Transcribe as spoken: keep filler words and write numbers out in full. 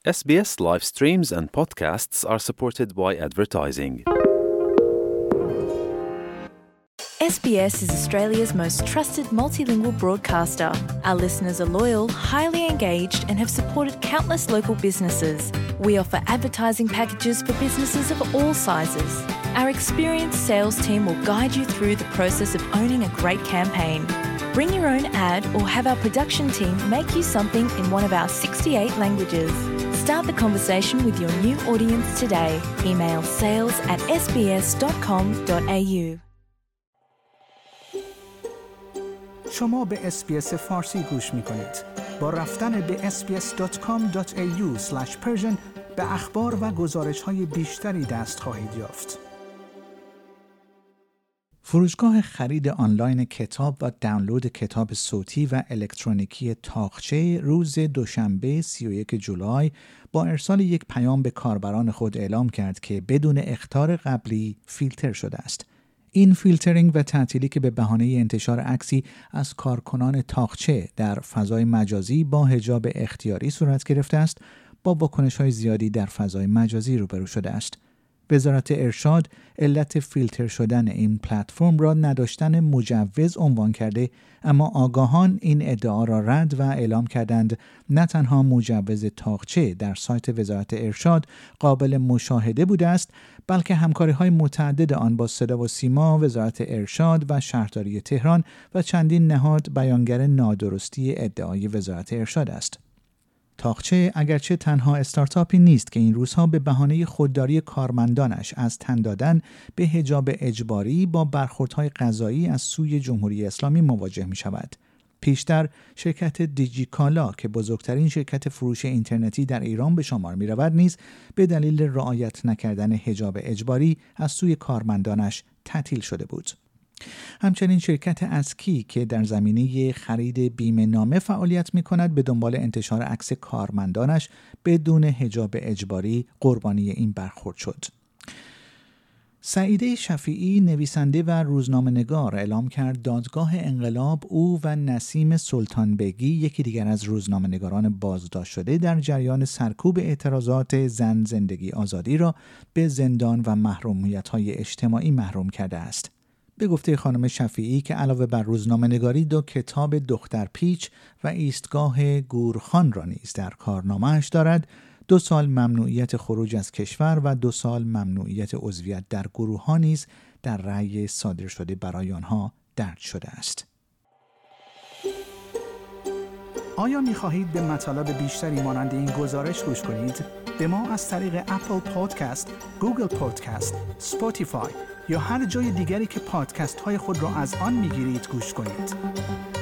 S B S live streams and podcasts are supported by advertising. S B S is Australia's most trusted multilingual broadcaster. Our listeners are loyal, highly engaged, and have supported countless local businesses. We offer advertising packages for businesses of all sizes. Our experienced sales team will guide you through the process of owning a great campaign. Bring your own ad or have our production team make you something in one of our sixty-eight languages. Start the conversation with your new audience today. Email sales at s b s dot com dot a u. شما به اس‌بی‌اس فارسی گوش می‌کنید. با رفتن به اس بی اس دات کام دات ای یو اسلش پرشن به اخبار و گزارش‌های بیشتری دست خواهید یافت. فروشگاه خرید آنلاین کتاب و دانلود کتاب صوتی و الکترونیکی طاقچه روز دوشنبه سی و یک جولای با ارسال یک پیام به کاربران خود اعلام کرد که بدون اخطار قبلی فیلتر شده است. این فیلترینگ و تعطیلی که به بهانه انتشار عکسی از کارکنان طاقچه در فضای مجازی با حجاب اختیاری صورت گرفته است، با واکنش‌های زیادی در فضای مجازی روبرو شده است. وزارت ارشاد علت فیلتر شدن این پلتفرم را نداشتن مجوز عنوان کرده، اما آگاهان این ادعا را رد و اعلام کردند نه تنها مجوز طاقچه در سایت وزارت ارشاد قابل مشاهده بوده است، بلکه همکاری‌های متعدد آن با صدا و سیما، وزارت ارشاد و شهرداری تهران و چندین نهاد بیانگر نادرستی ادعای وزارت ارشاد است. طاقچه اگرچه تنها استارتاپی نیست که این روزها به بهانه خودداری کارمندانش از تن دادن به حجاب اجباری با برخوردهای قضایی از سوی جمهوری اسلامی مواجه می شود. پیشتر شرکت دیجیکالا که بزرگترین شرکت فروش اینترنتی در ایران به شمار می رود نیز به دلیل رعایت نکردن حجاب اجباری از سوی کارمندانش تعطیل شده بود. همچنین شرکت اسکی که در زمینه خرید بیمه نامه فعالیت می کند به دنبال انتشار عکس کارمندانش بدون حجاب اجباری قربانی این برخورد شد. سعیده شفیعی نویسنده و روزنامه‌نگار اعلام کرد دادگاه انقلاب او و نسیم سلطانبگی یکی دیگر از روزنامه‌نگاران بازداشت شده در جریان سرکوب اعتراضات زن زندگی آزادی را به زندان و محرومیت‌های اجتماعی محروم کرده است. به گفته خانم شفیعی که علاوه بر روزنامه‌نگاری دو کتاب دختر پیچ و ایستگاه گورخان را نیز در کارنامه‌اش دارد، دو سال ممنوعیت خروج از کشور و دو سال ممنوعیت عضویت در گروه‌ها نیز در رأی صادر شده برای آنها درج شده است. آیا می‌خواهید به مطالب بیشتری مانند این گزارش گوش کنید؟ به ما از طریق اپل پادکست، گوگل پادکست، اسپاتیفای یا هر جای دیگری که پادکست های خود را از آن میگیرید گوش کنید.